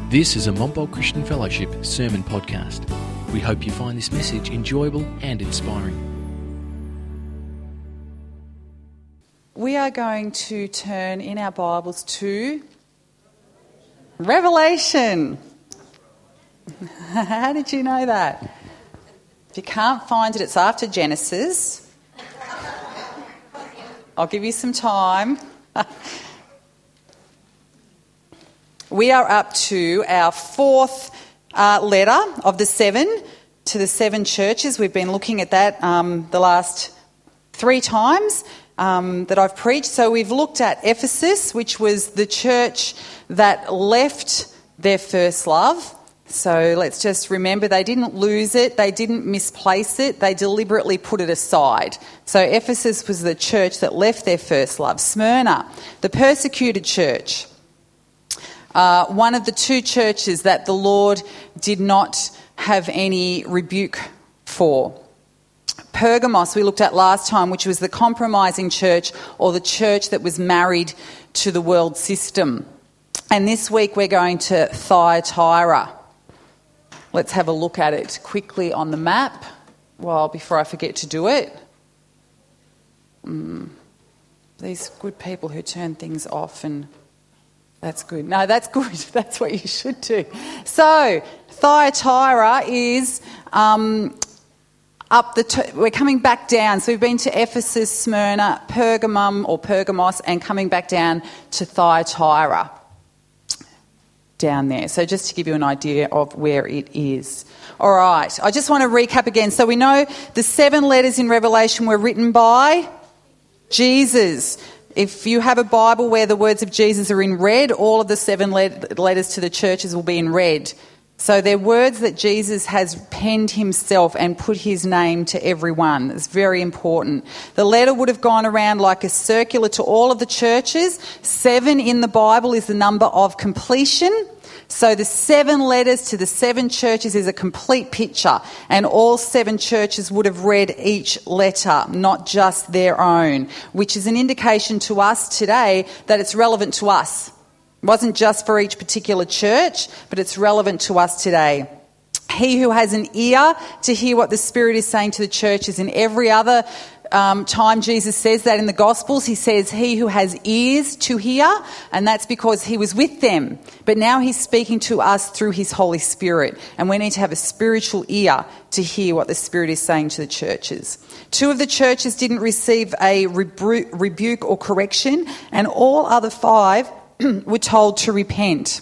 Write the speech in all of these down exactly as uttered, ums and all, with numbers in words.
This is a Montbult Christian Fellowship sermon podcast. We hope you find this message enjoyable and inspiring. We are going to turn in our Bibles to Revelation. How did you know that? If you can't find it, it's after Genesis. I'll give you some time. We are up to our fourth uh, letter of the seven to the seven churches. We've been looking at that um, the last three times um, that I've preached. So we've looked at Ephesus, which was the church that left their first love. So let's just remember they didn't lose it, they didn't misplace it, they deliberately put it aside. So Ephesus was the church that left their first love. Smyrna, the persecuted church. Uh, one of the two churches that the Lord did not have any rebuke for. Pergamos we looked at last time, which was the compromising church, or the church that was married to the world system. And this week we're going to Thyatira. Let's have a look at it quickly on the map, well, before I forget to do it. Mm. These good people who turn things off and... That's good. No, that's good. That's what you should do. So, Thyatira is um, up the... T- we're coming back down. So we've been to Ephesus, Smyrna, Pergamum or Pergamos, and coming back down to Thyatira. Down there. So just to give you an idea of where it is. All right. I just want to recap again. So we know the seven letters in Revelation were written by Jesus. If you have a Bible where the words of Jesus are in red, all of the seven letters to the churches will be in red. So they're words that Jesus has penned himself and put his name to every one. It's very important. The letter would have gone around like a circular to all of the churches. Seven in the Bible is the number of completion. So the seven letters to the seven churches is a complete picture, and all seven churches would have read each letter, not just their own, which is an indication to us today that it's relevant to us. It wasn't just for each particular church, but it's relevant to us today. He who has an ear to hear what the Spirit is saying to the churches. In every other um, time Jesus says that in the Gospels, he says he who has ears to hear, and that's because he was with them. But now he's speaking to us through his Holy Spirit, and we need to have a spiritual ear to hear what the Spirit is saying to the churches. Two of the churches didn't receive a rebu- rebuke or correction, and all other five were told to repent.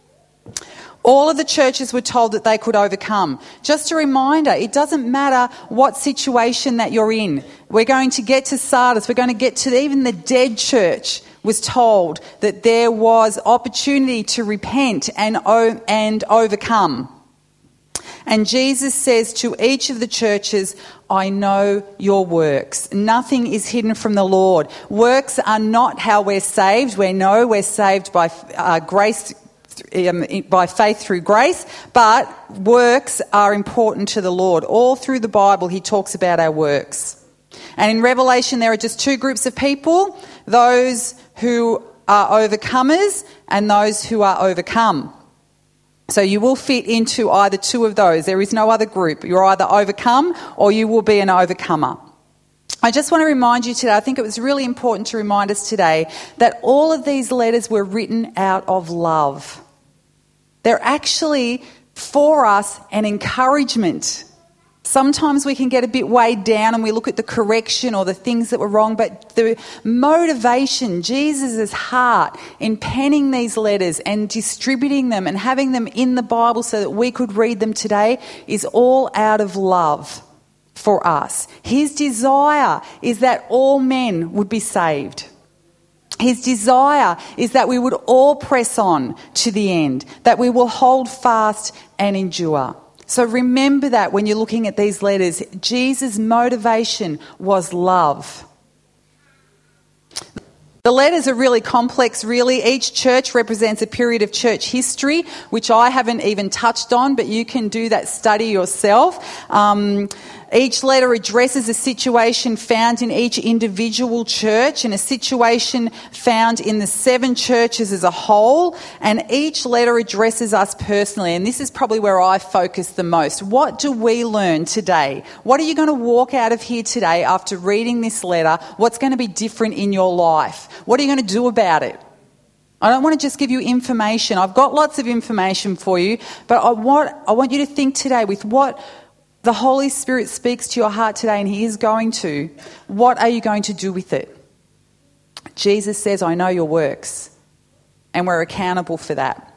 All of the churches were told that they could overcome. Just a reminder, it doesn't matter what situation that you're in. We're going to get to Sardis. We're going to get to even the dead church was told that there was opportunity to repent and, and overcome. And Jesus says to each of the churches, I know your works. Nothing is hidden from the Lord. Works are not how we're saved. We know we're saved by uh, grace Um, by faith through grace, but works are important to the Lord. All through the Bible, he talks about our works. And in Revelation, there are just two groups of people, those who are overcomers and those who are overcome. So you will fit into either two of those. There is no other group. You're either overcome or you will be an overcomer. I just want to remind you today, I think it was really important to remind us today that all of these letters were written out of love. They're actually for us an encouragement. Sometimes we can get a bit weighed down and we look at the correction or the things that were wrong, but the motivation, Jesus' heart in penning these letters and distributing them and having them in the Bible so that we could read them today is all out of love for us. His desire is that all men would be saved. His desire is that we would all press on to the end, that we will hold fast and endure. So remember that when you're looking at these letters, Jesus' motivation was love. The letters are really complex, really. Each church represents a period of church history, which I haven't even touched on, but you can do that study yourself. Um, Each letter addresses a situation found in each individual church and a situation found in the seven churches as a whole, and each letter addresses us personally, and this is probably where I focus the most. What do we learn today? What are you going to walk out of here today after reading this letter? What's going to be different in your life? What are you going to do about it? I don't want to just give you information. I've got lots of information for you, but I want, I want you to think today with what the Holy Spirit speaks to your heart today, and He is going to. What are you going to do with it? Jesus says, I know your works, and we're accountable for that.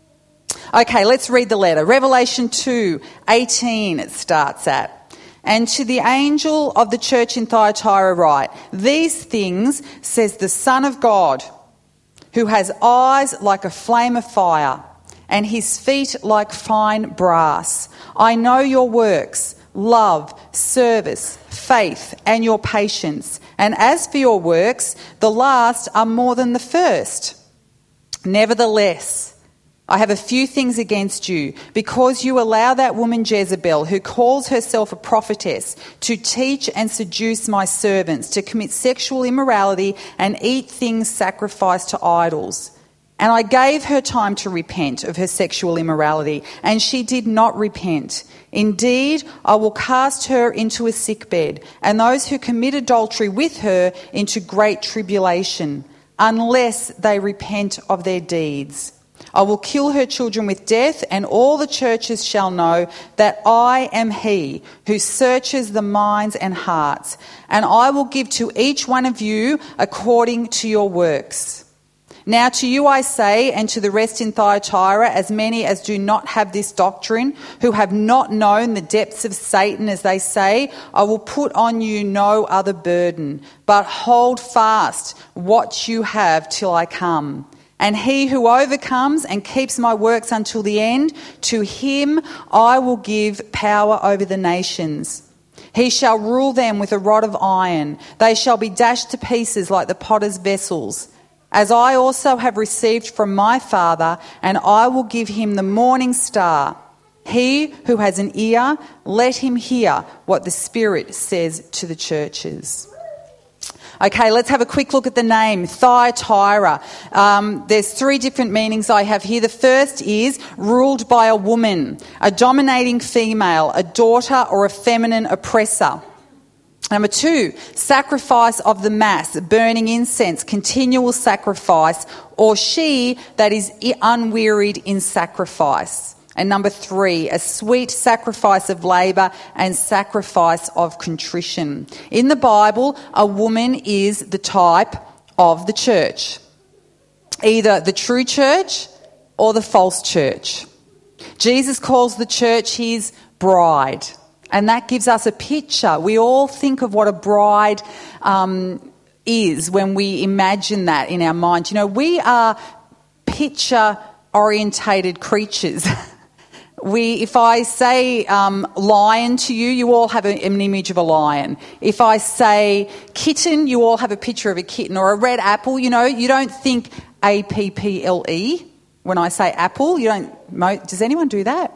Okay, let's read the letter. Revelation two eighteen it starts at. And to the angel of the church in Thyatira write, these things says the Son of God, who has eyes like a flame of fire, and his feet like fine brass. I know your works, love, service, faith, and your patience. And as for your works, the last are more than the first. Nevertheless, I have a few things against you, because you allow that woman Jezebel, who calls herself a prophetess, to teach and seduce my servants, to commit sexual immorality and eat things sacrificed to idols. And I gave her time to repent of her sexual immorality, and she did not repent. Indeed, I will cast her into a sickbed, and those who commit adultery with her into great tribulation, unless they repent of their deeds. I will kill her children with death, and all the churches shall know that I am He who searches the minds and hearts, and I will give to each one of you according to your works. Now to you I say, and to the rest in Thyatira, as many as do not have this doctrine, who have not known the depths of Satan, as they say, I will put on you no other burden, but hold fast what you have till I come. And he who overcomes and keeps my works until the end, to him I will give power over the nations. He shall rule them with a rod of iron. They shall be dashed to pieces like the potter's vessels. As I also have received from my Father, and I will give him the morning star. He who has an ear, let him hear what the Spirit says to the churches. Okay, let's have a quick look at the name, Thyatira. Um, there's three different meanings I have here. The first is ruled by a woman, a dominating female, a daughter or a feminine oppressor. Number two, sacrifice of the mass, burning incense, continual sacrifice, or she that is unwearied in sacrifice. And number three, a sweet sacrifice of labour and sacrifice of contrition. In the Bible, a woman is the type of the church, either the true church or the false church. Jesus calls the church his bride. And that gives us a picture. We all think of what a bride um, is when we imagine that in our mind. You know, we are picture-orientated creatures. We, if I say um, lion to you, you all have a, an image of a lion. If I say kitten, you all have a picture of a kitten. Or a red apple, you know, you don't think A P P L E when I say apple. You don't. Does anyone do that?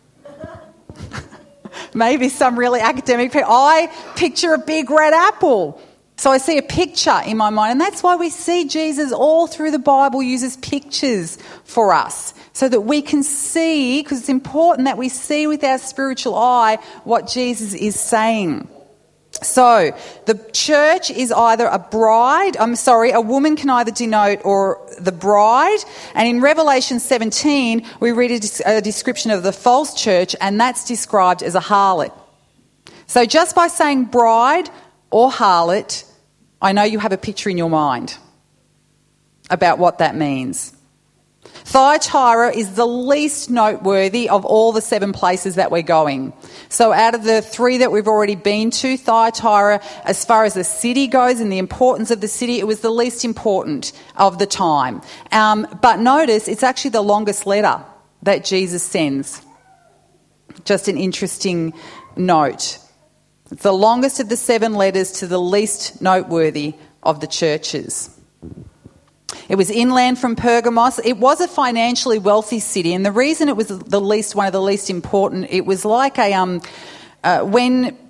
Maybe some really academic people. I picture a big red apple. So I see a picture in my mind. And that's why we see Jesus all through the Bible uses pictures for us, so that we can see, because it's important that we see with our spiritual eye what Jesus is saying. So the church is either a bride, I'm sorry, a woman can either denote or the bride. And in Revelation seventeen, we read a, a description of the false church, and that's described as a harlot. So just by saying bride or harlot, I know you have a picture in your mind about what that means. Thyatira is the least noteworthy of all the seven places that we're going. So out of the three that we've already been to, Thyatira, as far as the city goes and the importance of the city, it was the least important of the time. Um, but notice it's actually the longest letter that Jesus sends. Just an interesting note. It's the longest of the seven letters to the least noteworthy of the churches. It was inland from Pergamos. It was a financially wealthy city, and the reason it was the least, one of the least important, it was like a um, uh, when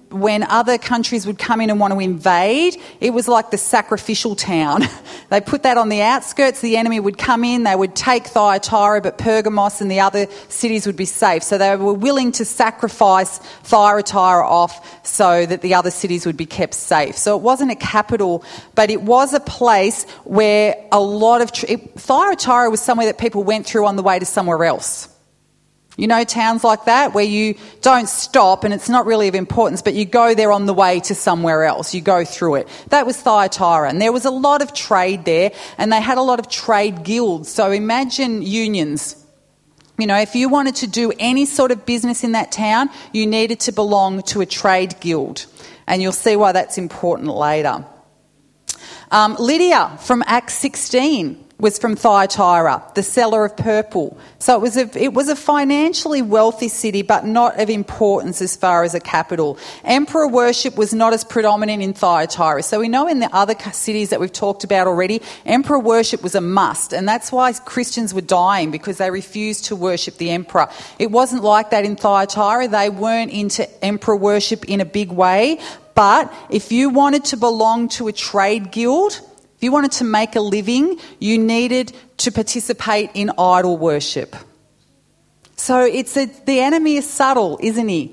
when other countries would come in and want to invade, it was like the sacrificial town. They put that on the outskirts. The enemy would come in, they would take Thyatira, but Pergamos and the other cities would be safe. So they were willing to sacrifice Thyatira off so that the other cities would be kept safe. So it wasn't a capital, but it was a place where a lot of... Tr- it, Thyatira was somewhere that people went through on the way to somewhere else. You know, towns like that where you don't stop and it's not really of importance, but you go there on the way to somewhere else. You go through it. That was Thyatira. And there was a lot of trade there, and they had a lot of trade guilds. So imagine unions. You know, if you wanted to do any sort of business in that town, you needed to belong to a trade guild. And you'll see why that's important later. Um, Lydia from Acts sixteen was from Thyatira, the seller of purple. So it was a it was a financially wealthy city, but not of importance as far as a capital. Emperor worship was not as predominant in Thyatira. So we know in the other cities that we've talked about already, emperor worship was a must, and that's why Christians were dying, because they refused to worship the emperor. It wasn't like that in Thyatira. They weren't into emperor worship in a big way, but if you wanted to belong to a trade guild, if you wanted to make a living, you needed to participate in idol worship. So it's a, the enemy is subtle, isn't he?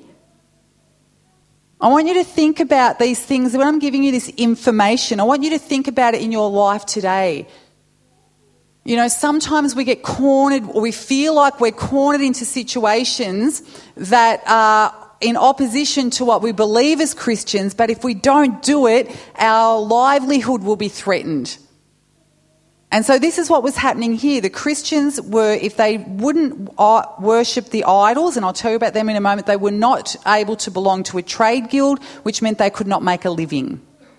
I want you to think about these things. When I'm giving you this information, I want you to think about it in your life today. You know, sometimes we get cornered, or we feel like we're cornered into situations that are in opposition to what we believe as Christians, but if we don't do it, our livelihood will be threatened. And so this is what was happening here. The Christians were, if they wouldn't worship the idols, and I'll tell you about them in a moment, they were not able to belong to a trade guild, which meant they could not make a living.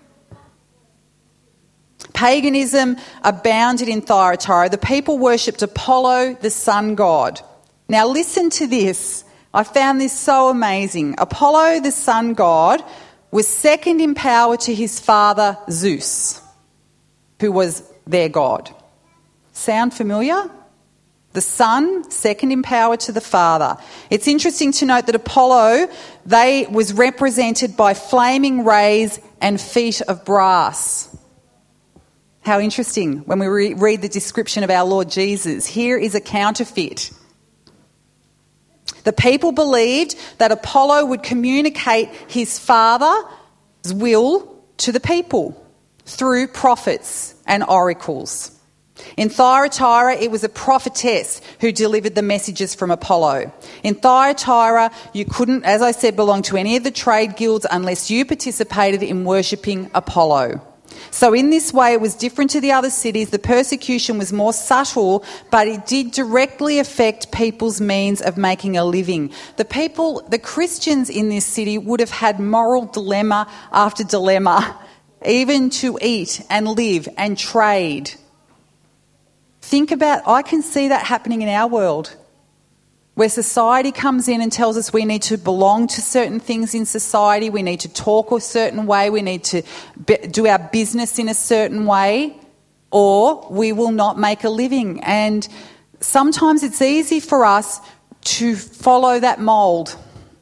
Paganism abounded in Thyatira. The people worshipped Apollo, the sun god. Now listen to this. I found this so amazing. Apollo, the sun god, was second in power to his father Zeus, who was their god. Sound familiar? The sun, second in power to the father. It's interesting to note that Apollo, they was represented by flaming rays and feet of brass. How interesting when we re- read the description of our Lord Jesus. Here is a counterfeit. The people believed that Apollo would communicate his father's will to the people through prophets and oracles. In Thyatira, it was a prophetess who delivered the messages from Apollo. In Thyatira, you couldn't, as I said, belong to any of the trade guilds unless you participated in worshipping Apollo. So in this way, it was different to the other cities. The persecution was more subtle, but it did directly affect people's means of making a living. The people, the Christians in this city would have had moral dilemma after dilemma, even to eat and live and trade. Think about, I can see that happening in our world, where society comes in and tells us we need to belong to certain things in society, we need to talk a certain way, we need to be, do our business in a certain way, or we will not make a living. And sometimes it's easy for us to follow that mould.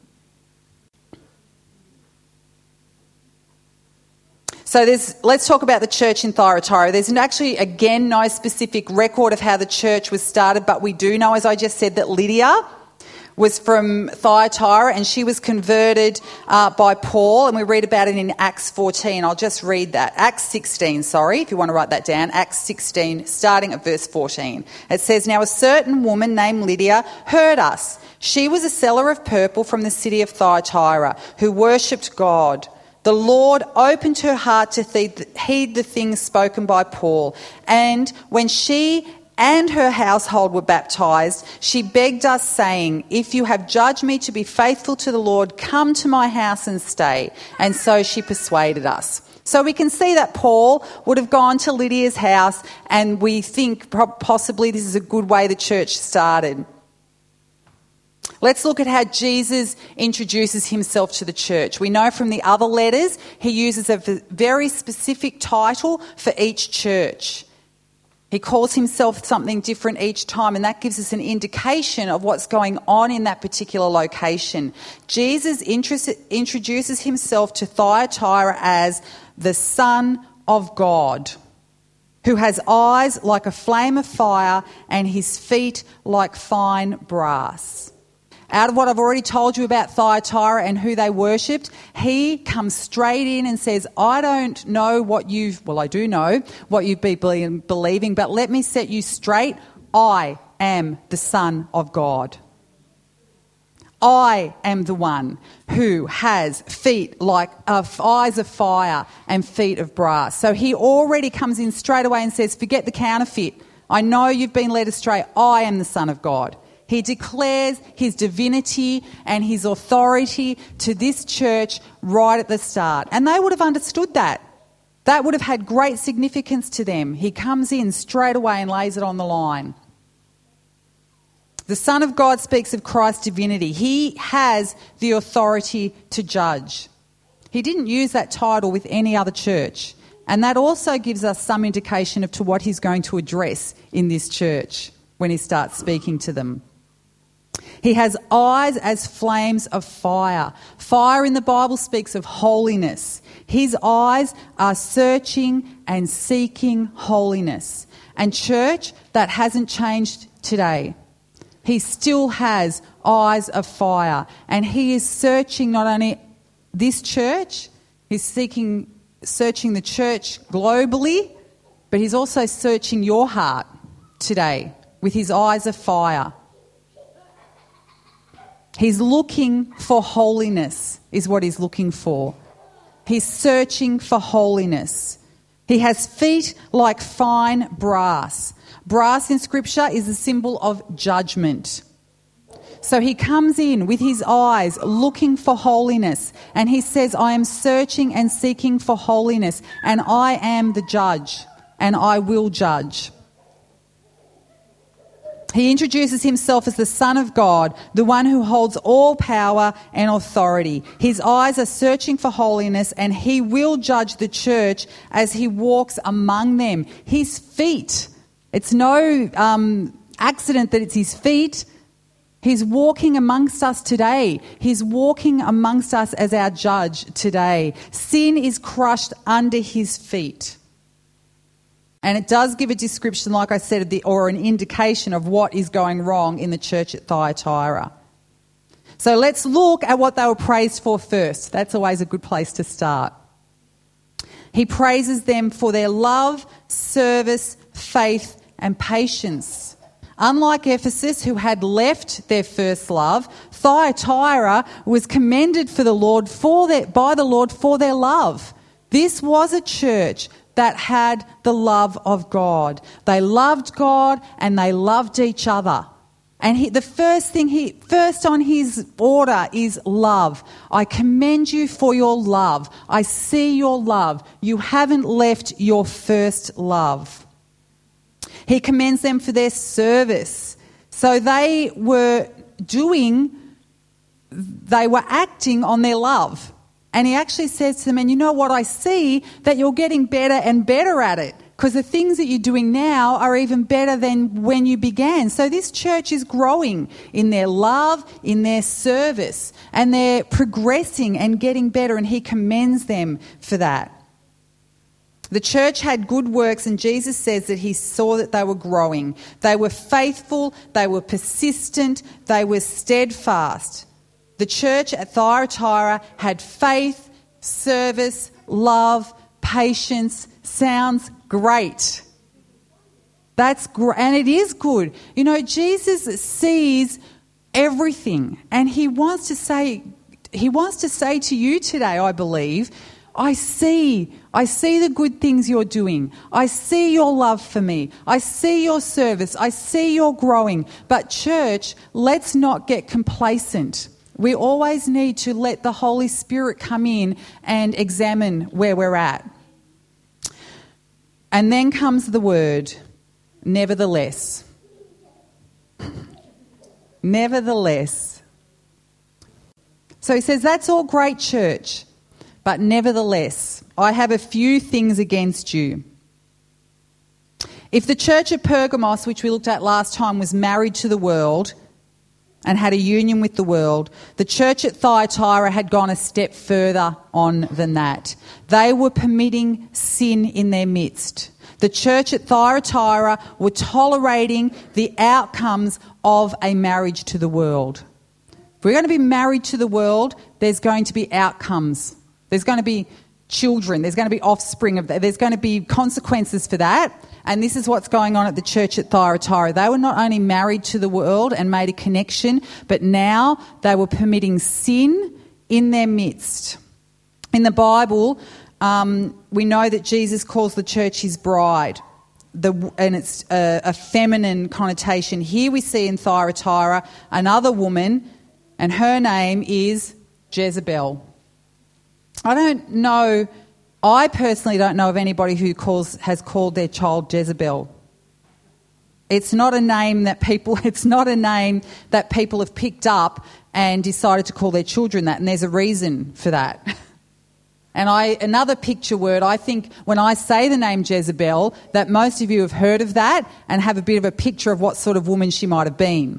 So there's, let's talk about the church in Thyatira. There's actually, again, no specific record of how the church was started, but we do know, as I just said, that Lydia was from Thyatira and she was converted uh, by Paul, and we read about it in Acts fourteen. I'll just read that. Acts sixteen, sorry, if you want to write that down. Acts sixteen, starting at verse fourteen. It says, "Now a certain woman named Lydia heard us. She was a seller of purple from the city of Thyatira who worshipped God. The Lord opened her heart to heed the things spoken by Paul, and when she and her household were baptised, she begged us, saying, 'If you have judged me to be faithful to the Lord, come to my house and stay.' And so she persuaded us." So we can see that Paul would have gone to Lydia's house, and we think possibly this is a good way the church started. Let's look at how Jesus introduces himself to the church. We know from the other letters he uses a very specific title for each church. He calls himself something different each time, and that gives us an indication of what's going on in that particular location. Jesus introduces himself to Thyatira as the Son of God, who has eyes like a flame of fire and his feet like fine brass. Out of what I've already told you about Thyatira and who they worshipped, he comes straight in and says, I don't know what you've, well, I do know what you've been believing, but let me set you straight. I am the Son of God. I am the one who has feet like uh, eyes of fire and feet of brass. So he already comes in straight away and says, forget the counterfeit. I know you've been led astray. I am the Son of God. He declares his divinity and his authority to this church right at the start. And they would have understood that. That would have had great significance to them. He comes in straight away and lays it on the line. The Son of God speaks of Christ's divinity. He has the authority to judge. He didn't use that title with any other church. And that also gives us some indication of to what he's going to address in this church when he starts speaking to them. He has eyes as flames of fire. Fire in the Bible speaks of holiness. His eyes are searching and seeking holiness. And church, that hasn't changed today. He still has eyes of fire. And he is searching not only this church, he's seeking, searching the church globally, but he's also searching your heart today with his eyes of fire. He's looking for holiness, is what he's looking for. He's searching for holiness. He has feet like fine brass. Brass in Scripture is a symbol of judgment. So he comes in with his eyes looking for holiness, and he says, I am searching and seeking for holiness, and I am the judge, and I will judge. He introduces himself as the Son of God, the one who holds all power and authority. His eyes are searching for holiness, and he will judge the church as he walks among them. His feet, it's no um, accident that it's his feet. He's walking amongst us today. He's walking amongst us as our judge today. Sin is crushed under his feet. And it does give a description, like I said, or an indication of what is going wrong in the church at Thyatira. So let's look at what they were praised for first. That's always a good place to start. He praises them for their love, service, faith, and patience. Unlike Ephesus, who had left their first love, Thyatira was commended for the Lord for their, by the Lord for their love. This was a church that had the love of God. They loved God and they loved each other. And he, the first thing he, first on his order is love. I commend you for your love. I see your love. You haven't left your first love. He commends them for their service. So they were doing, they were acting on their love. And he actually says to them, and you know what, I see that you're getting better and better at it, because the things that you're doing now are even better than when you began. So this church is growing in their love, in their service, and they're progressing and getting better, and he commends them for that. The church had good works, and Jesus says that he saw that they were growing. They were faithful, they were persistent, they were steadfast. The church at Thyatira had faith, service, love, patience. Sounds great. That's great, and it is good. You know, Jesus sees everything, and he wants to say, he wants to say to you today, I believe, I see, I see the good things you're doing. I see your love for me. I see your service. I see your growing. But church, let's not get complacent. We always need to let the Holy Spirit come in and examine where we're at. And then comes the word, nevertheless. Nevertheless. So he says, that's all great, church, but nevertheless, I have a few things against you. If the church at Pergamos, which we looked at last time, was married to the world and had a union with the world, the church at Thyatira had gone a step further on than that. They were permitting sin in their midst. The church at Thyatira were tolerating the outcomes of a marriage to the world. If we're going to be married to the world, there's going to be outcomes. There's going to be children. There's going to be offspring of that. There's going to be consequences for that. And this is what's going on at the church at Thyatira. They were not only married to the world and made a connection, but now they were permitting sin in their midst. In the Bible, um, we know that Jesus calls the church his bride, the, and it's a, a feminine connotation. Here we see in Thyatira another woman, and her name is Jezebel. I don't know, I personally don't know of anybody who calls has called their child Jezebel. It's not a name that people, it's not a name that people have picked up and decided to call their children that, and there's a reason for that. And I, another picture word, I think when I say the name Jezebel, that most of you have heard of that and have a bit of a picture of what sort of woman she might have been.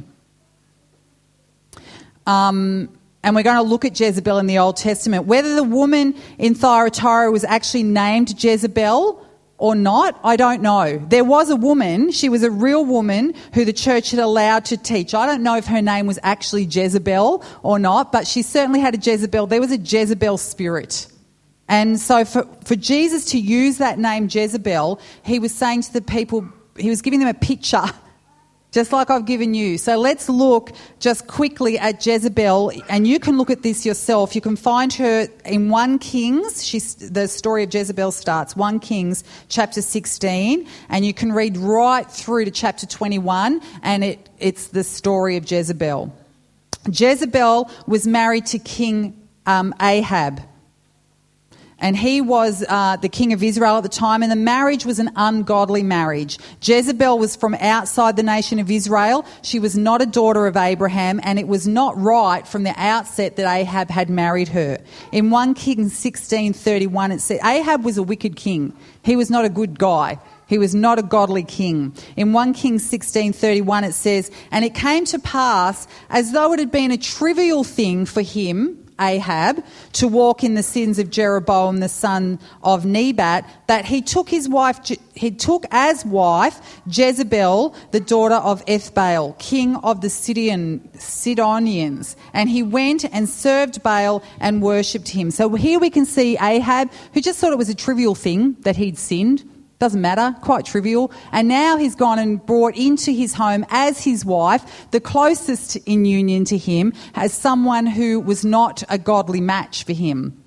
Um... And we're going to look at Jezebel in the Old Testament. Whether the woman in Thyatira was actually named Jezebel or not, I don't know. There was a woman, she was a real woman who the church had allowed to teach. I don't know if her name was actually Jezebel or not, but she certainly had a Jezebel. There was a Jezebel spirit. And so for, for Jesus to use that name Jezebel, he was saying to the people, he was giving them a picture, just like I've given you. So let's look just quickly at Jezebel, and you can look at this yourself. You can find her in First Kings. She's, the story of Jezebel starts, First Kings chapter sixteen, and you can read right through to chapter twenty-one, and it, it's the story of Jezebel. Jezebel was married to King um, Ahab. And he was uh, the king of Israel at the time, and the marriage was an ungodly marriage. Jezebel was from outside the nation of Israel. She was not a daughter of Abraham, and it was not right from the outset that Ahab had married her. In First Kings sixteen thirty-one, it said Ahab was a wicked king. He was not a good guy. He was not a godly king. In First Kings sixteen thirty-one, it says, "And it came to pass, as though it had been a trivial thing for him," Ahab, "to walk in the sins of Jeroboam the son of Nebat, that he took his wife, he took as wife Jezebel, the daughter of Ethbaal, king of the Sidon, Sidonians, and he went and served Baal and worshipped him." So here we can see Ahab, who just thought it was a trivial thing that he'd sinned. Doesn't matter, quite trivial. And now he's gone and brought into his home as his wife, the closest in union to him, as someone who was not a godly match for him.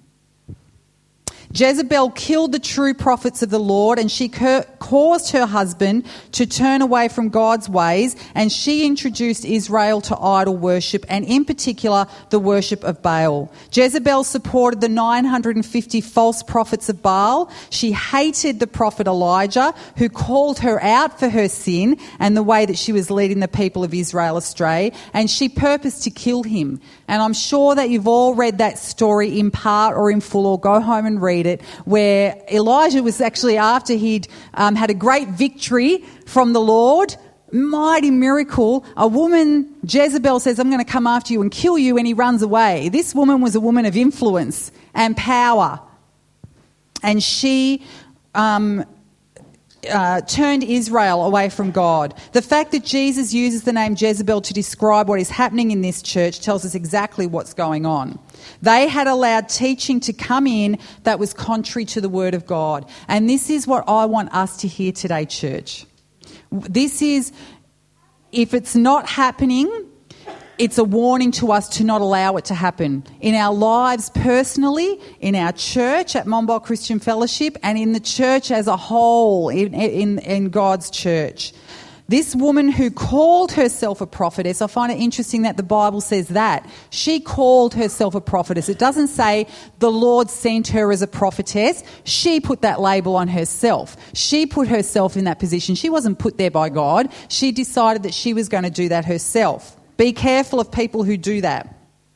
Jezebel killed the true prophets of the Lord, and she cur- caused her husband to turn away from God's ways, and she introduced Israel to idol worship, and in particular the worship of Baal. Jezebel supported the nine hundred fifty false prophets of Baal. She hated the prophet Elijah, who called her out for her sin and the way that she was leading the people of Israel astray, and she purposed to kill him. And I'm sure that you've all read that story in part or in full, or go home and read it, where Elijah was actually, after he'd um, had a great victory from the Lord, mighty miracle, a woman, Jezebel, says, "I'm going to come after you and kill you," and he runs away. This woman was a woman of influence and power, and she um, uh, turned Israel away from God. The fact that Jesus uses the name Jezebel to describe what is happening in this church tells us exactly what's going on. They had allowed teaching to come in that was contrary to the Word of God. And this is what I want us to hear today, church. This is, if it's not happening, it's a warning to us to not allow it to happen in our lives personally, in our church at Monbulk Christian Fellowship, and in the church as a whole, in, in, in God's church. This woman who called herself a prophetess, I find it interesting that the Bible says that. She called herself a prophetess. It doesn't say the Lord sent her as a prophetess. She put that label on herself. She put herself in that position. She wasn't put there by God. She decided that she was going to do that herself. Be careful of people who do that.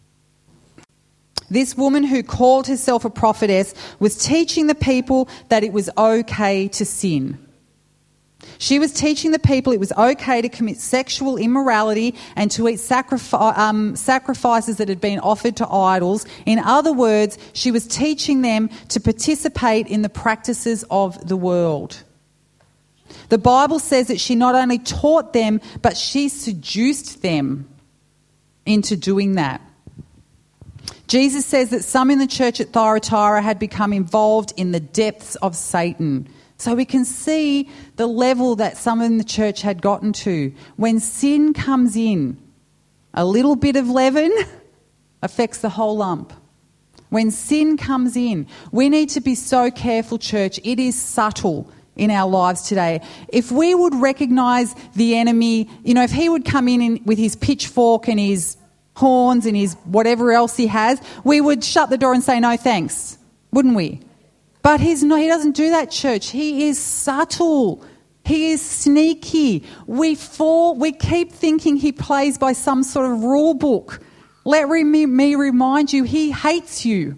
This woman who called herself a prophetess was teaching the people that it was okay to sin. She was teaching the people it was okay to commit sexual immorality and to eat sacrifi- um, sacrifices that had been offered to idols. In other words, she was teaching them to participate in the practices of the world. The Bible says that she not only taught them, but she seduced them into doing that. Jesus says that some in the church at Thyatira had become involved in the depths of Satan. So we can see the level that some in the church had gotten to. When sin comes in, a little bit of leaven affects the whole lump. When sin comes in, we need to be so careful, church. It is subtle in our lives today. If we would recognise the enemy, you know, if he would come in, in with his pitchfork and his horns and his whatever else he has, we would shut the door and say no thanks, wouldn't we? But he's not, he doesn't do that, church. He is subtle. He is sneaky. We fall, we keep thinking he plays by some sort of rule book. Let me, me remind you, he hates you.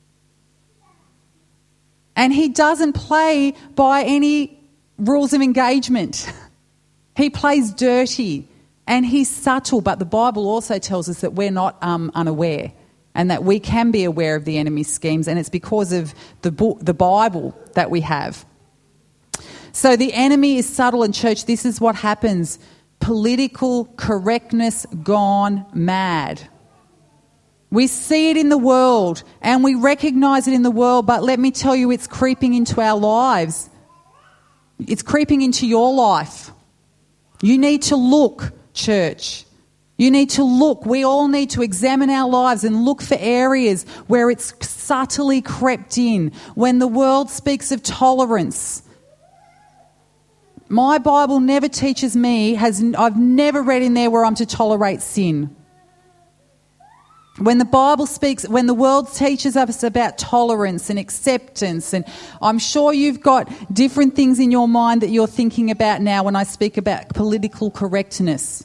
And he doesn't play by any rules of engagement. He plays dirty and he's subtle, but the Bible also tells us that we're not um, unaware. And that we can be aware of the enemy's schemes, and it's because of the book, the Bible that we have. So the enemy is subtle, and church, this is what happens. Political correctness gone mad. We see it in the world, and we recognise it in the world, but let me tell you, it's creeping into our lives. It's creeping into your life. You need to look, church. You need to look. We all need to examine our lives and look for areas where it's subtly crept in. When the world speaks of tolerance, my Bible never teaches me, has I've never read in there where I'm to tolerate sin. When the Bible speaks, when the world teaches us about tolerance and acceptance, and I'm sure you've got different things in your mind that you're thinking about now when I speak about political correctness.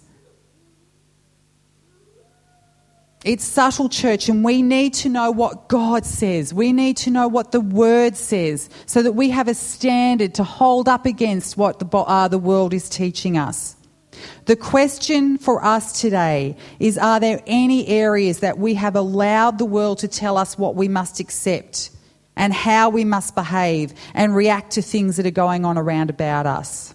It's subtle, church, and we need to know what God says. We need to know what the Word says so that we have a standard to hold up against what the, uh, the world is teaching us. The question for us today is, are there any areas that we have allowed the world to tell us what we must accept and how we must behave and react to things that are going on around about us?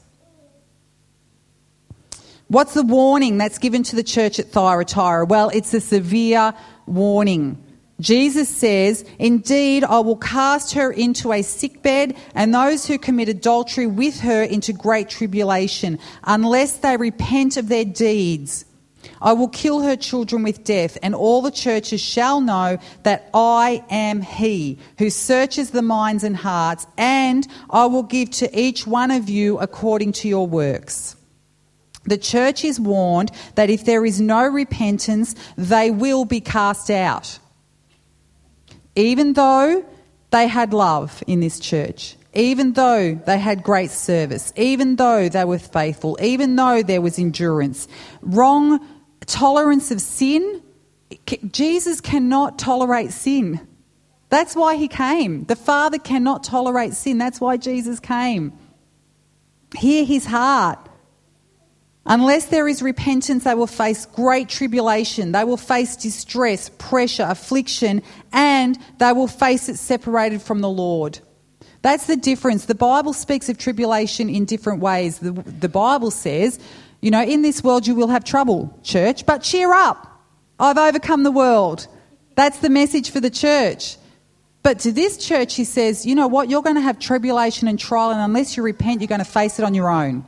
What's the warning that's given to the church at Thyatira? Well, it's a severe warning. Jesus says, "Indeed, I will cast her into a sickbed and those who commit adultery with her into great tribulation, unless they repent of their deeds. I will kill her children with death, and all the churches shall know that I am he who searches the minds and hearts, and I will give to each one of you according to your works." The church is warned that if there is no repentance, they will be cast out. Even though they had love in this church, even though they had great service, even though they were faithful, even though there was endurance, wrong tolerance of sin, Jesus cannot tolerate sin. That's why he came. The Father cannot tolerate sin. That's why Jesus came. Hear his heart. Unless there is repentance, they will face great tribulation. They will face distress, pressure, affliction, and they will face it separated from the Lord. That's the difference. The Bible speaks of tribulation in different ways. The, the Bible says, you know, in this world you will have trouble, church, but cheer up. I've overcome the world. That's the message for the church. But to this church, he says, you know what, you're going to have tribulation and trial, and unless you repent, you're going to face it on your own.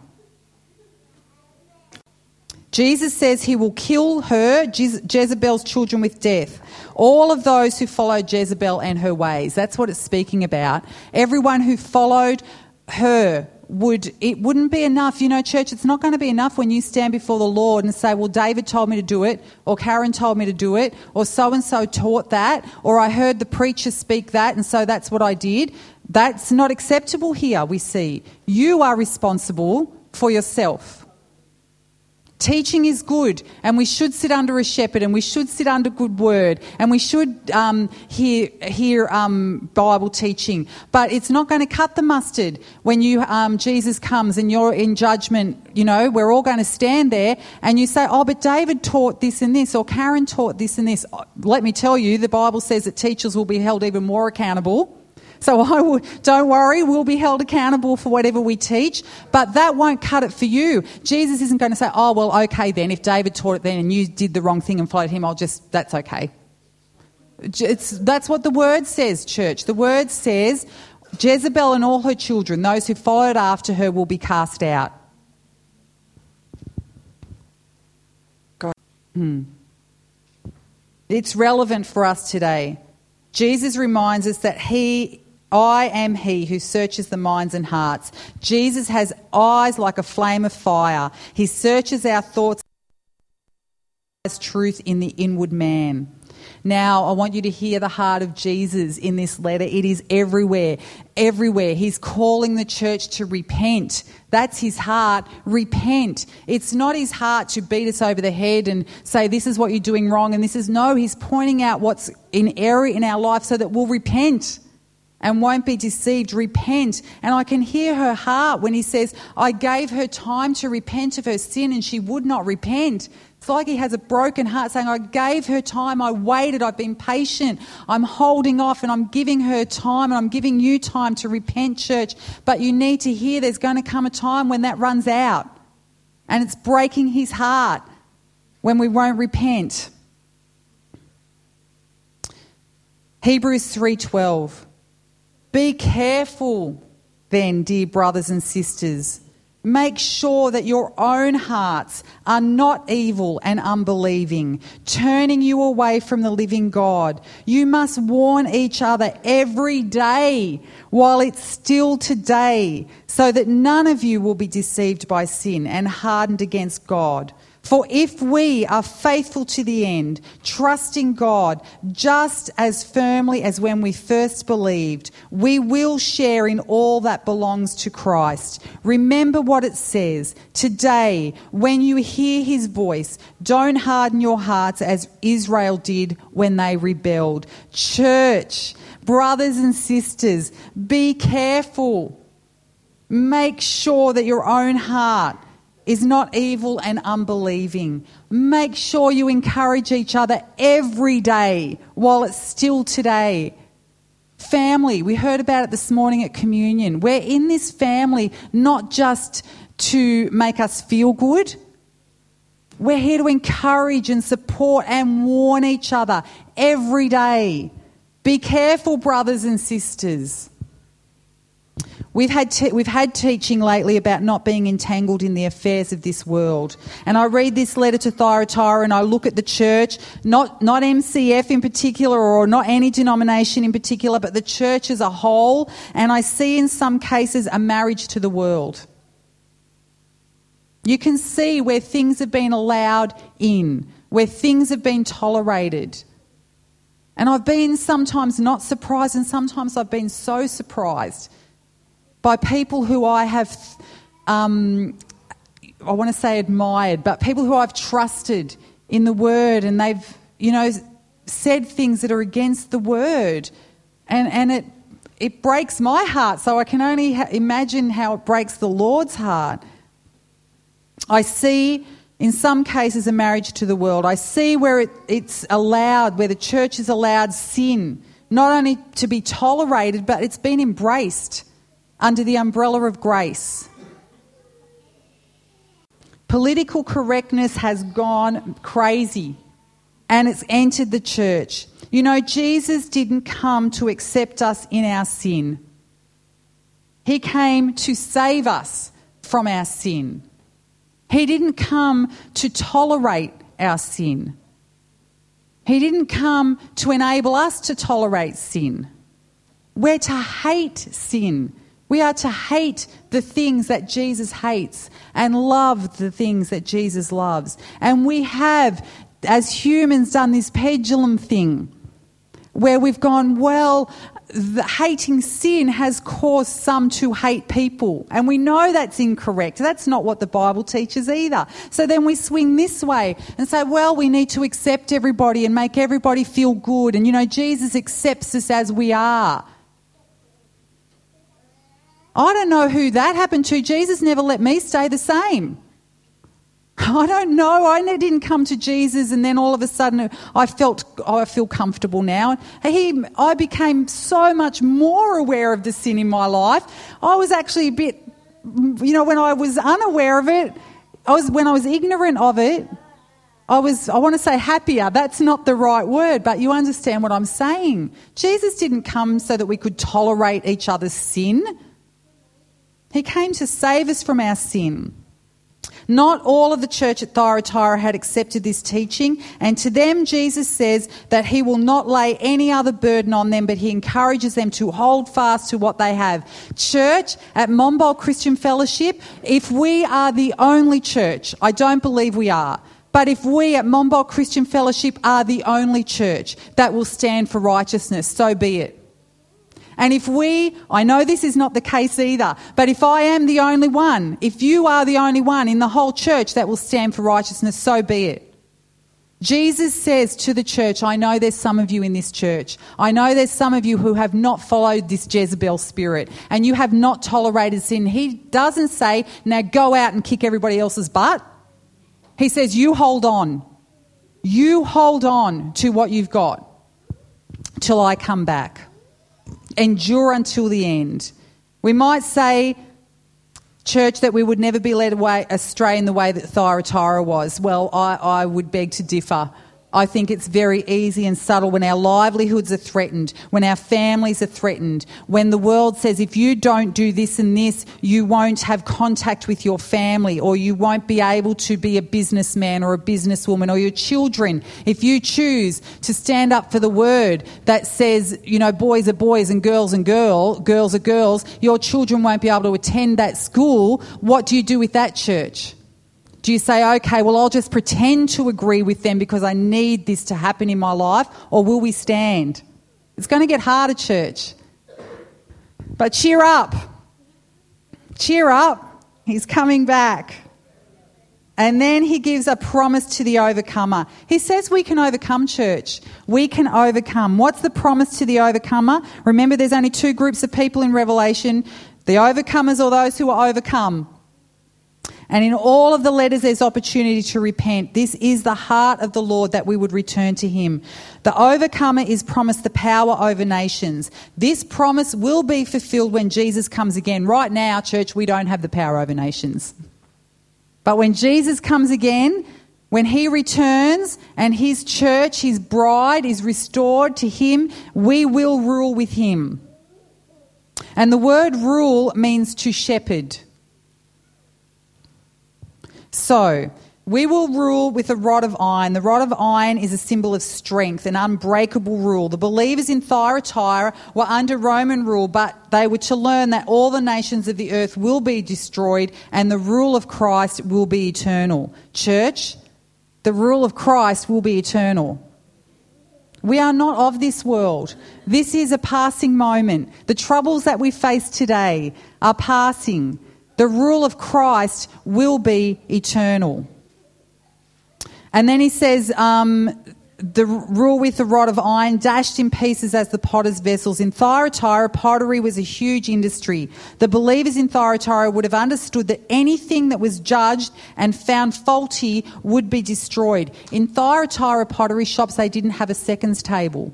Jesus says he will kill her, Jezebel's children, with death. All of those who followed Jezebel and her ways. That's what it's speaking about. Everyone who followed her would, it wouldn't be enough. You know, church, it's not going to be enough when you stand before the Lord and say, well, David told me to do it, or Karen told me to do it, or so-and-so taught that, or I heard the preacher speak that, and so that's what I did. That's not acceptable here, we see. You are responsible for yourself. Teaching is good, and we should sit under a shepherd, and we should sit under good word, and we should um, hear hear um, Bible teaching. But it's not going to cut the mustard when you um, Jesus comes and you're in judgment. You know, we're all going to stand there, and you say, "Oh, but David taught this and this, or Karen taught this and this." Let me tell you, the Bible says that teachers will be held even more accountable. So I will, don't worry, we'll be held accountable for whatever we teach, but that won't cut it for you. Jesus isn't going to say, oh, well, okay then, if David taught it then and you did the wrong thing and followed him, I'll just, that's okay. It's, that's what the word says, church. The word says, Jezebel and all her children, those who followed after her, will be cast out. God. Hmm. It's relevant for us today. Jesus reminds us that he I am he who searches the minds and hearts. Jesus has eyes like a flame of fire. He searches our thoughts as truth in the inward man. Now, I want you to hear the heart of Jesus in this letter. It is everywhere, everywhere. He's calling the church to repent. That's his heart, repent. It's not his heart to beat us over the head and say, this is what you're doing wrong, and this is, no, he's pointing out what's in error in our life so that we'll repent and won't be deceived. Repent. And I can hear her heart when he says, I gave her time to repent of her sin and she would not repent. It's like he has a broken heart saying, I gave her time, I waited, I've been patient, I'm holding off and I'm giving her time and I'm giving you time to repent, church. But you need to hear there's going to come a time when that runs out. And it's breaking his heart when we won't repent. Hebrews three twelve. Be careful then, dear brothers and sisters. Make sure that your own hearts are not evil and unbelieving, turning you away from the living God. You must warn each other every day while it's still today, so that none of you will be deceived by sin and hardened against God. For if we are faithful to the end, trusting God just as firmly as when we first believed, we will share in all that belongs to Christ. Remember what it says. Today, when you hear his voice, don't harden your hearts as Israel did when they rebelled. Church, brothers and sisters, be careful. Make sure that your own heart is not evil and unbelieving. Make sure you encourage each other every day while it's still today. Family, we heard about it this morning at communion. We're in this family not just to make us feel good. We're here to encourage and support and warn each other every day. Be careful, brothers and sisters. We've had te- we've had teaching lately about not being entangled in the affairs of this world. And I read this letter to Thyatira and I look at the church, not, not M C F in particular or not any denomination in particular, but the church as a whole. And I see in some cases a marriage to the world. You can see where things have been allowed in, where things have been tolerated. And I've been sometimes not surprised and sometimes I've been so surprised by people who I have, um, I want to say admired, but people who I've trusted in the word, and they've, you know, said things that are against the word. And, and it it breaks my heart, so I can only ha- imagine how it breaks the Lord's heart. I see in some cases a marriage to the world. I see where it, it's allowed, where the church has allowed sin, not only to be tolerated, but it's been embraced under the umbrella of grace. Political correctness has gone crazy and it's entered the church. You know, Jesus didn't come to accept us in our sin. He came to save us from our sin. He didn't come to tolerate our sin. He didn't come to enable us to tolerate sin. We're to hate sin. We are to hate the things that Jesus hates and love the things that Jesus loves. And we have, as humans, done this pendulum thing where we've gone, well, the hating sin has caused some to hate people. And we know that's incorrect. That's not what the Bible teaches either. So then we swing this way and say, well, we need to accept everybody and make everybody feel good. And, you know, Jesus accepts us as we are. I don't know who that happened to. Jesus never let me stay the same. I don't know. I didn't come to Jesus and then all of a sudden I felt, oh, I feel comfortable now. He, I became so much more aware of the sin in my life. I was actually a bit, you know, when I was unaware of it, I was when I was ignorant of it, I was, I want to say happier. That's not the right word, but you understand what I'm saying. Jesus didn't come so that we could tolerate each other's sin. He came to save us from our sin. Not all of the church at Thyatira had accepted this teaching, and to them Jesus says that he will not lay any other burden on them, but he encourages them to hold fast to what they have. Church at Monbulk Christian Fellowship, if we are the only church, I don't believe we are, but if we at Monbulk Christian Fellowship are the only church that will stand for righteousness, so be it. And if we, I know this is not the case either, but if I am the only one, if you are the only one in the whole church that will stand for righteousness, so be it. Jesus says to the church, I know there's some of you in this church. I know there's some of you who have not followed this Jezebel spirit and you have not tolerated sin. He doesn't say, now go out and kick everybody else's butt. He says, you hold on. You hold on to what you've got till I come back. Endure until the end. We might say, church, that we would never be led away astray in the way that Thyatira was. Well, I, I would beg to differ. I think it's very easy and subtle when our livelihoods are threatened, when our families are threatened, when the world says if you don't do this and this, you won't have contact with your family, or you won't be able to be a businessman or a businesswoman, or your children. If you choose to stand up for the word that says, you know, boys are boys and girls and girl, girls are girls, your children won't be able to attend that school. What do you do with that church? Do you say, okay, well, I'll just pretend to agree with them because I need this to happen in my life, or will we stand? It's going to get harder, church. But cheer up. Cheer up. He's coming back. And then he gives a promise to the overcomer. He says we can overcome, church. We can overcome. What's the promise to the overcomer? Remember, there's only two groups of people in Revelation. The overcomers or those who are overcome. And in all of the letters, there's opportunity to repent. This is the heart of the Lord, that we would return to him. The overcomer is promised the power over nations. This promise will be fulfilled when Jesus comes again. Right now, church, we don't have the power over nations. But when Jesus comes again, when he returns and his church, his bride, is restored to him, we will rule with him. And the word rule means to shepherd. So, we will rule with a rod of iron. The rod of iron is a symbol of strength, an unbreakable rule. The believers in Thyatira were under Roman rule, but they were to learn that all the nations of the earth will be destroyed and the rule of Christ will be eternal. Church, the rule of Christ will be eternal. We are not of this world. This is a passing moment. The troubles that we face today are passing. The rule of Christ will be eternal. And then he says, um, the rule with the rod of iron, dashed in pieces as the potter's vessels. In Thyatira, pottery was a huge industry. The believers in Thyatira would have understood that anything that was judged and found faulty would be destroyed. In Thyatira pottery shops, they didn't have a seconds table.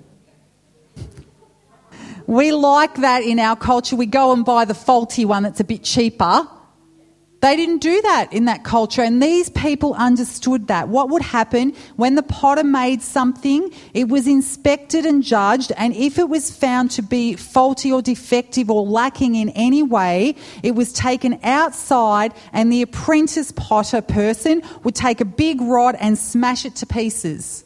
We like that in our culture. We go and buy the faulty one that's a bit cheaper. They didn't do that in that culture, and these people understood that. What would happen when the potter made something? It was inspected and judged, and if it was found to be faulty or defective or lacking in any way, it was taken outside, and the apprentice potter person would take a big rod and smash it to pieces.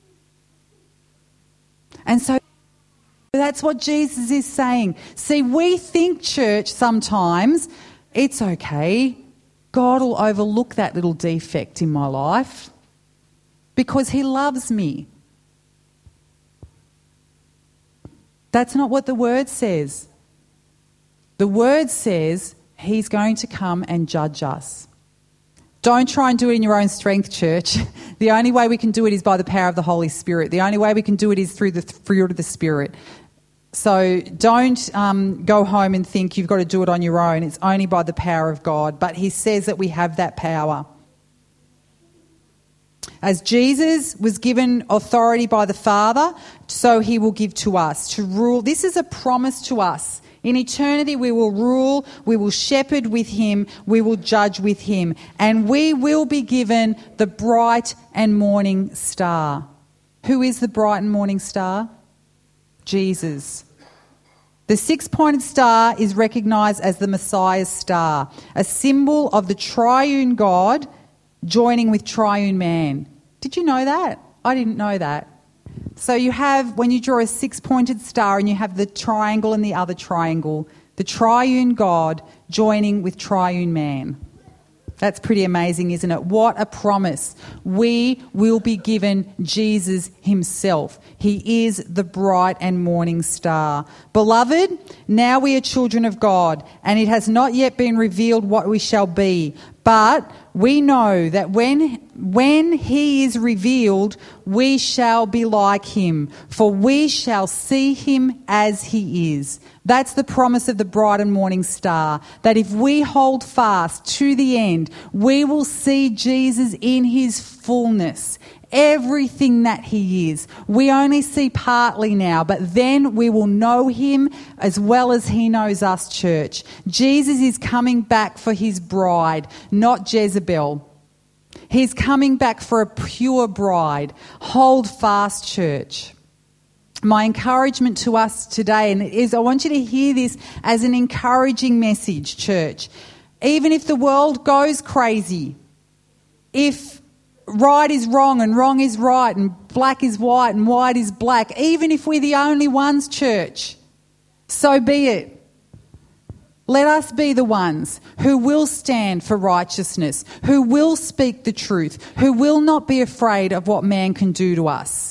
And so that's what Jesus is saying. See, we think, church, sometimes it's okay. God will overlook that little defect in my life because he loves me. That's not what the word says. The word says he's going to come and judge us. Don't try and do it in your own strength, church. The only way we can do it is by the power of the Holy Spirit. The only way we can do it is through the fruit of the Spirit. So don't um, go home and think you've got to do it on your own. It's only by the power of God. But he says that we have that power. As Jesus was given authority by the Father, so he will give to us to rule. This is a promise to us. In eternity we will rule, we will shepherd with him, we will judge with him, and we will be given the bright and morning star. Who is the bright and morning star? Jesus. The six-pointed star is recognised as the Messiah's star, a symbol of the triune God joining with triune man. Did you know that? I didn't know that. So you have, when you draw a six-pointed star and you have the triangle and the other triangle, the triune God joining with triune man. That's pretty amazing, isn't it? What a promise. We will be given Jesus himself. He is the bright and morning star. Beloved, now we are children of God, and it has not yet been revealed what we shall be. But we know that when, when he is revealed, we shall be like him, for we shall see him as he is. That's the promise of the bright and morning star, that if we hold fast to the end, we will see Jesus in his fullness, everything that he is. We only see partly now, but then we will know him as well as he knows us, church. Jesus is coming back for his bride, not Jezebel. He's coming back for a pure bride. Hold fast, church. My encouragement to us today, and it is, I want you to hear this as an encouraging message, church. Even if the world goes crazy, if right is wrong and wrong is right and black is white and white is black, even if we're the only ones, church, so be it. Let us be the ones who will stand for righteousness, who will speak the truth, who will not be afraid of what man can do to us.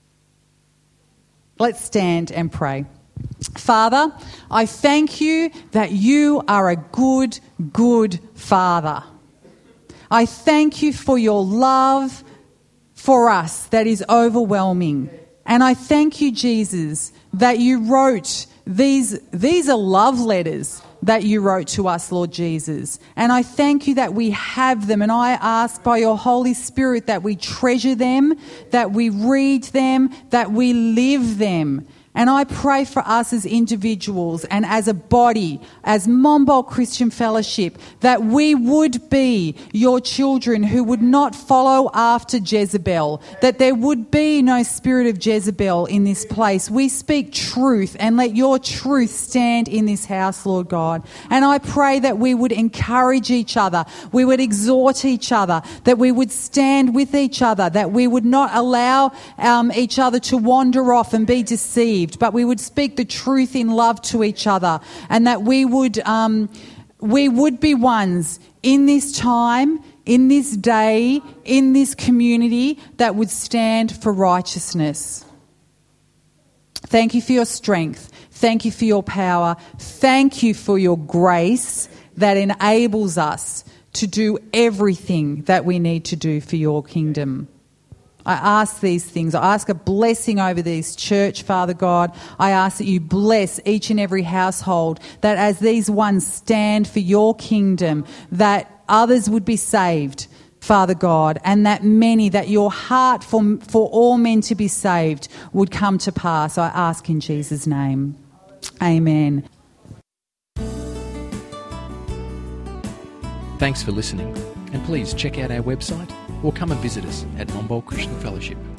Let's stand and pray. Father, I thank you that you are a good, good Father. I thank you for your love for us that is overwhelming. And I thank you, Jesus, that you wrote these, these are love letters that you wrote to us, Lord Jesus. And I thank you that we have them. And I ask by your Holy Spirit that we treasure them, that we read them, that we live them. And I pray for us as individuals and as a body, as Monbulk Christian Fellowship, that we would be your children who would not follow after Jezebel, that there would be no spirit of Jezebel in this place. We speak truth, and let your truth stand in this house, Lord God. And I pray that we would encourage each other, we would exhort each other, that we would stand with each other, that we would not allow um, each other to wander off and be deceived, but we would speak the truth in love to each other, and that we would um, we would be ones in this time, in this day, in this community that would stand for righteousness. Thank you for your strength. Thank you for your power. Thank you for your grace that enables us to do everything that we need to do for your kingdom. I ask these things. I ask a blessing over this church, Father God. I ask that you bless each and every household, that as these ones stand for your kingdom, that others would be saved, Father God, and that many, that your heart for, for all men to be saved would come to pass. I ask in Jesus' name. Amen. Thanks for listening, and please check out our website or come and visit us at Monbulk Christian Fellowship.